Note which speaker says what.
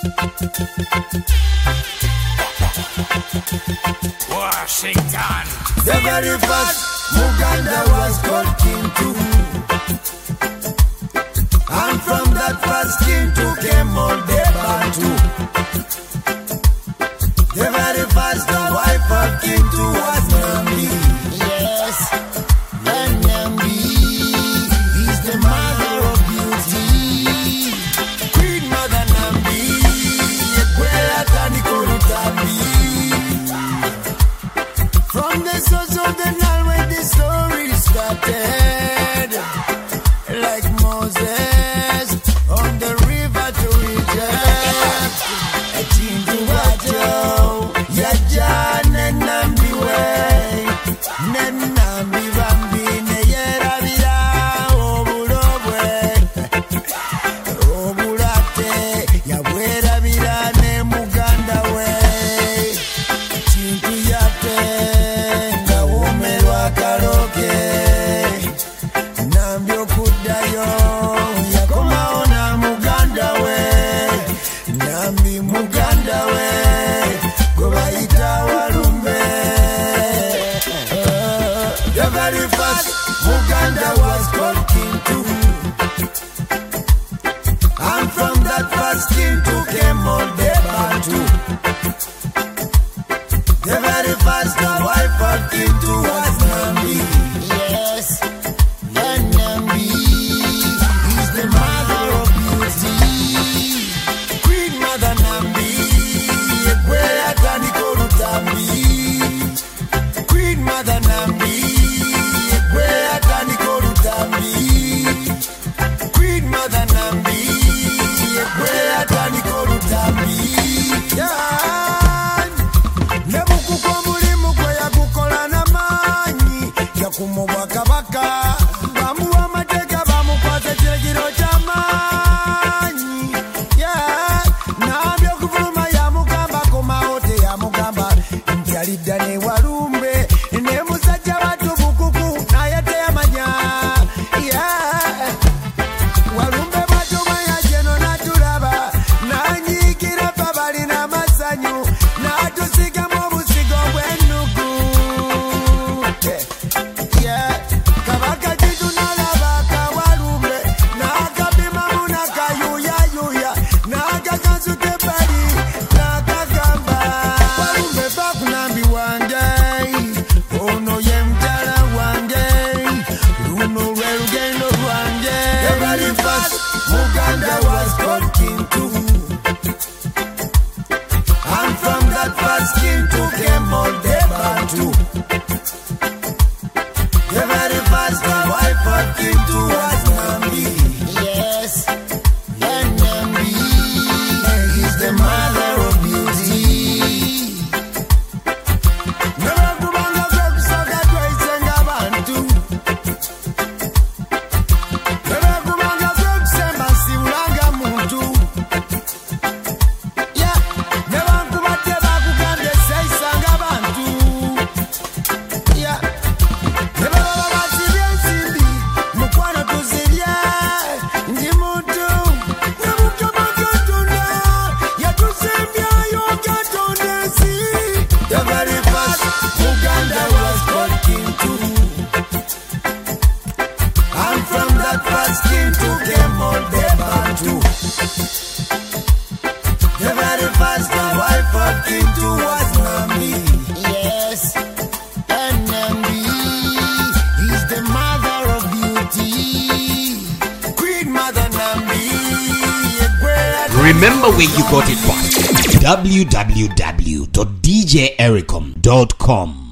Speaker 1: Washington.
Speaker 2: The very first Muganda was called King Two. And from that first King Two came all the Bantu. The very first wife of King Two was Nambi. Yes, and Nambi is the mother of beauty. Queen Mother Nambi, Ekwela Tanikorutabi. From the source of the Nile where the story started, like Moses on the river to Egypt. A chindu wajo, yajane nambi way, nenambi bambi neyera vira obulobwe, obulate yabwera vira ne Muganda way, chintu yate. Nambyo kudayo yakomao na Muganda we, Nambi Muganda we, gobaita walumbe. The very first Muganda was called King Two. And from that first King Two came all the Bantu. The very first wife of King Two was Nambi. Yes, and Nambi is the mother of beauty. Queen Mother Nambi, Ekwela Tanikorutabi. Queen Mother Nambi, Ekwela Tanikorutabi. Queen Mother Nambi, Ekwela Tanikorutabi. Yeah. Kumubwakabaka bamuwa amateka bamukwata kiragiro ky'amaanyi n'abyokuvuma yamugamba komawo teyamugamba nti alidda ne walumbe ne musajja batubukuku naye teyamanya walumbe bwatomanya jeno natulaba nanyiikira fa balina amasanyu n'atusigamu obusigo bw'ennugu. Kabaka jitu nalabaka walumbe nakapima munakayuyayuya nakakansuke bali nakagamba walumbe bakunambi wange ono ye mutala wange luno lwe lugendo lwange. The very first Muganda was called King Two. And from that first King Two came all the Bantu. The very first wife of King Two was Nambi. Yes, and Nambi is the mother of beauty. Nebakubanga kwekusoka kweisenga Bantu. Nebakubanga kwekusemba siulanga muntu. Nebakubate bakugambye seisanga Bantu. The very first Muganda was called King Two. And from that first King Two came all the Bantu. The very first wife of King Two was Nambi. Yes, and Nambi is the mother of beauty. Queen Mother Nambi.
Speaker 3: Remember where you got it from. www.djericom.com